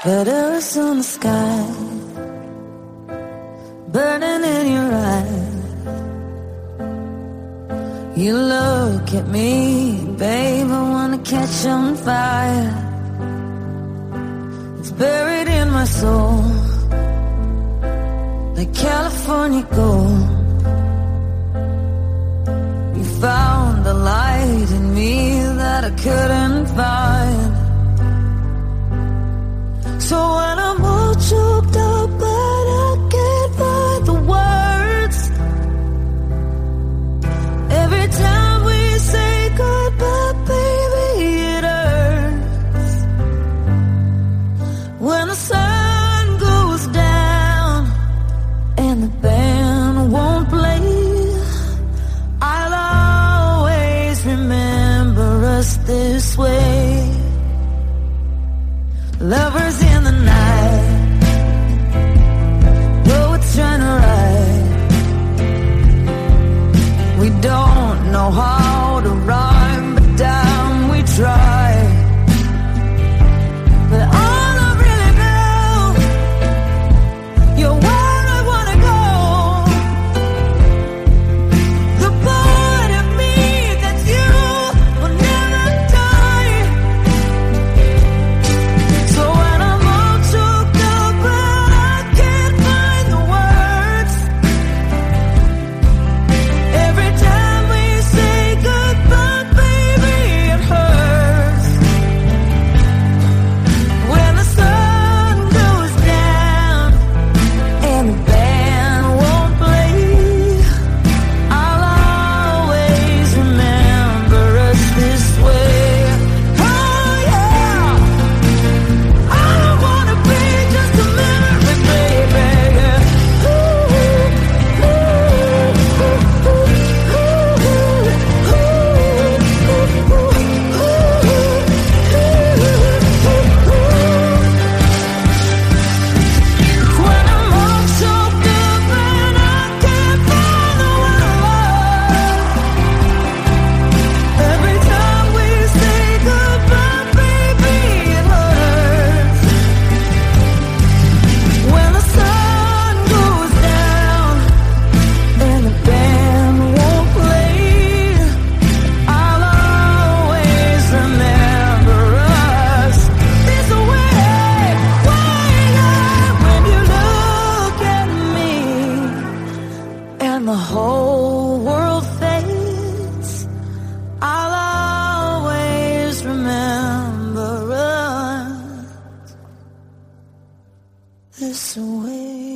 Letters on the sky, burning in your eyes. You look at me, babe, I wanna catch on fire. It's buried in my soul, like California gold. You found the light in me that I couldn't find. So when I'm all choked up but I can't find the words, every time we say goodbye, baby, it hurts. When the sun goes down and the band won't play, I'll always remember us this way. Lovers in the night, poets trying to write. We don't know how to rhyme, but damn, we try. But all I really know, you're where I wanna go. The part of me that's you will never die. So when I'm all choked up but I can't find the words, every time we say goodbye, baby, it hurts. When the sun goes down and the band won't play, I'll always remember us this way. Oh yeah, I don't wanna be just a memory, baby. When I'm all choked up and I can't find the one I love, every time we say goodbye, baby, it hurts. When the sun goes down and the band won't play, I'll always remember us this way. When you look at me and the whole world fades, I'll always remember us this way.